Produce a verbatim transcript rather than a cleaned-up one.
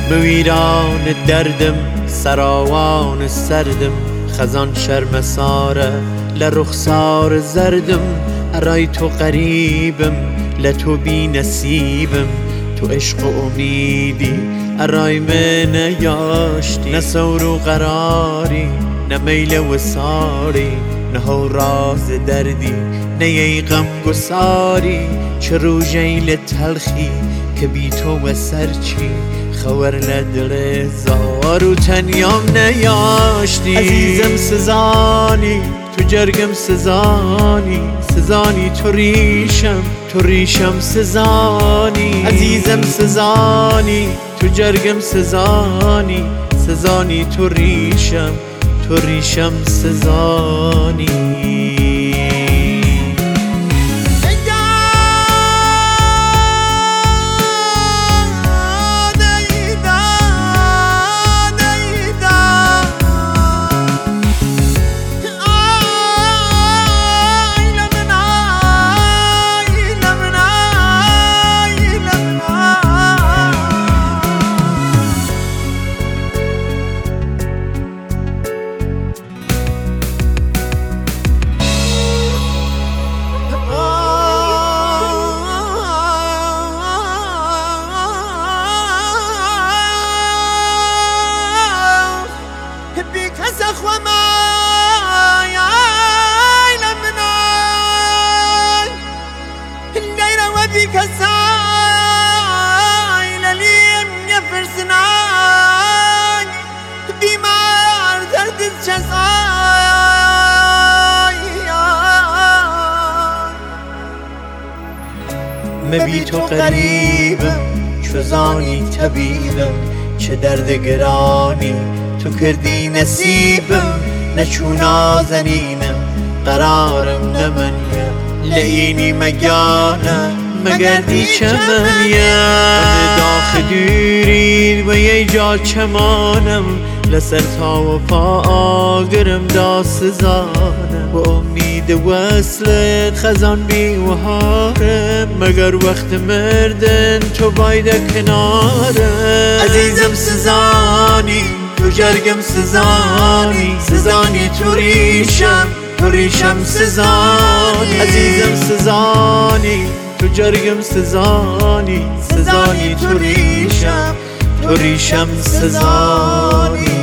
بویران دردم سراوان سردم خزان شرمساره لرخسار زردم ارای تو قریبم لتو بی نصیبم تو عشق و امیدی ارای من نیاشتی نه سور و قراری نه میل و ساری نه راز دردی نه ای غم گساری چه روژیل تلخی که بی تو و سرچی خور لدل زار و تنیام نیاشتی عزیزم سزانی تو جرگم سزانی سزانی تو ریشم تو ریشم سزانی عزیزم سزانی تو جرگم سزانی سزانی تو ریشم تو ریشم سزانی مبی تو قریبم چو زانی طبیبم چه درد گرانی تو کردی نصیبم نه چون نازنینم قرارم نه منیم لعینی مگانه مگردی چمنیم داخل دورید و یه جا چمانم لسر تا و پا آگرم دا سزانم و امید وصلت خزان بی وهارم مگر وقت مردن تو باید کنارم عزیزم سزانی تو جرگم سزانی سزانی تو ریشم تو ریشم سزانی عزیزم سزانی تو جرگم سزانی سزانی تو ریشم تو ریشم سزانی